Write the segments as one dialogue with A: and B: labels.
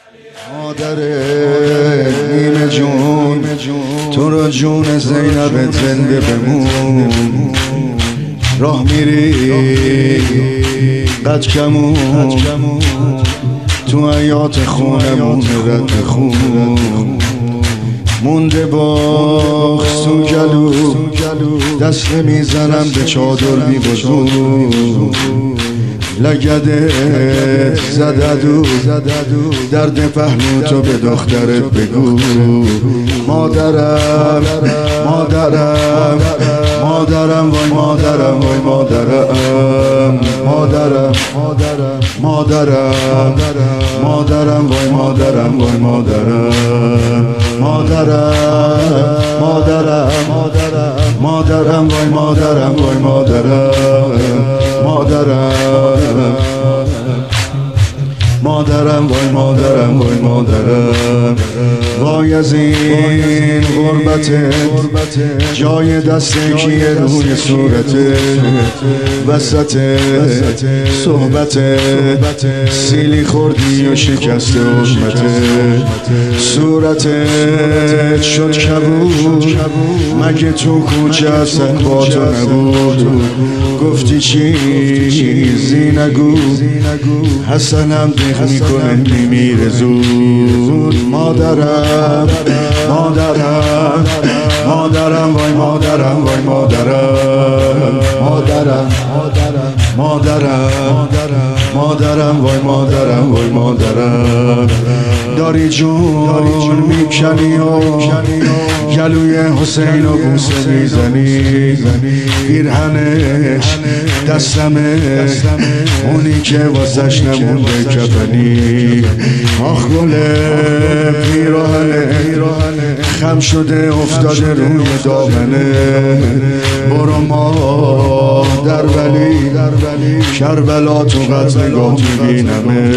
A: مادر نیمه جون تو رو جون زینب زنده بمون. راه میری قد کمون تو حیات خونمون رد خون مونده باخت تو گلو دست میزنم به چادر بی وضو لگده زددو درد پهلو تو به دخترت بگو. مادرم مادرم مادرم وای مادرم وای مادرم مادرم مادرم مادرم وای مادرم وای مادرم مادرم مادرم مادرم وای مادرم وای مادرم مادرم مادرم وای مادرم وای مادرم. وای از این غربت جای دست کیه روی صورت وسط صحبت سیلی خوردی و شکست حرمت صورتت شد کبود مگه تو کوچه اصلا با تو نبود گفتی چیزی نگو حسنم دیخ میکنه میمیره زود. مادرم مادرم مادرم وای مادرم وای مادرم مادرم مادرم مادرم وای مادرم وای مادرم. داری جون میکنی و گلوی حسین و بوسه میزنی پیرهنش دستمه اونی که واسش نمونده کفنی. آخ گل پیراهنه خم شده افتاده روی دامنه برو ماه در ولی کربلا تو قد نگاه میبینمه.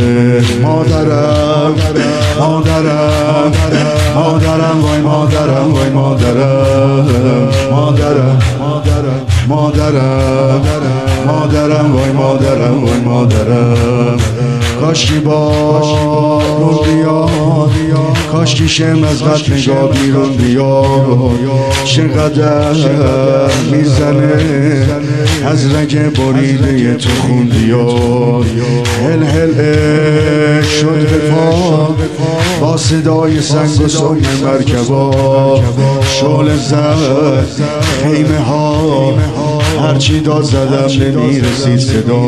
A: مادرم مادرم مادرم وای مادرم وای مادرم مادرم مادرم مادرم وای مادرم وای مادرم. کاشکی بارون بیاد کاشکی شم از قد نگاه بیرون بیاد چقدر میزنه از رگ بریده تو خون بیاد هل هل شد به پا با صدای سنگ و سم مرکبا شعله زد خیمه ها هرچی داد زدم نمیرسید صدا.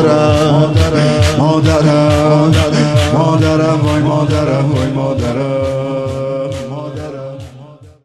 A: مادرم مادرم مادرم وای مادرم وای مادرم.